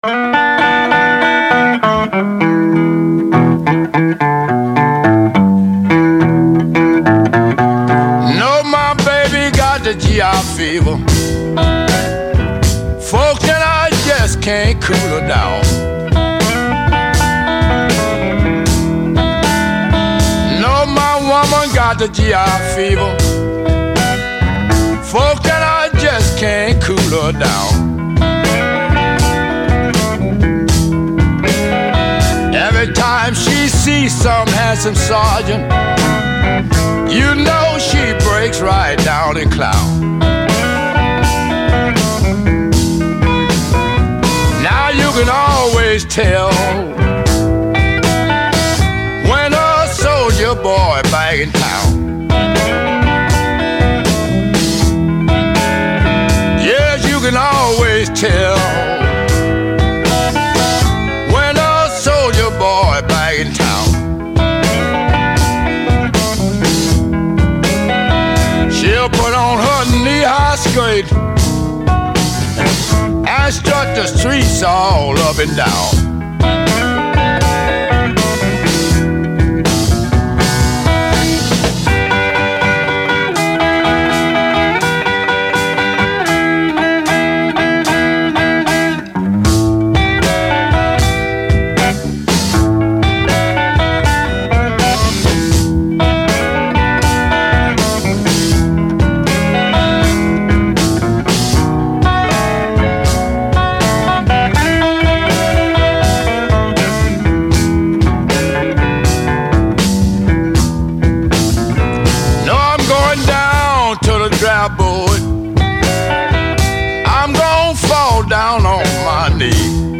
No, my baby got the GI fever. Folks and I just can't cool her down. No, my woman got the GI fever. Folks and I just can't cool her down. Every time she sees some handsome sergeant, you know she breaks right down and clown. Now you can always tell when a soldier boy back in town. Yes, you can always tell when a soldier boy back in town. She'll put on her knee-high skirt and strut the streets all up and down. I'm gonna fall down on my knee.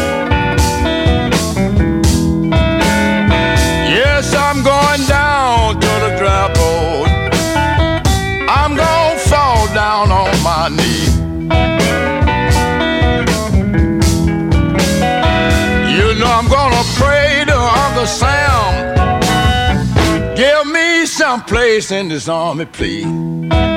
Yes, I'm going down to the dry board. I'm gonna fall down on my knee. You know I'm gonna pray to Uncle Sam, give me some place in this army, please.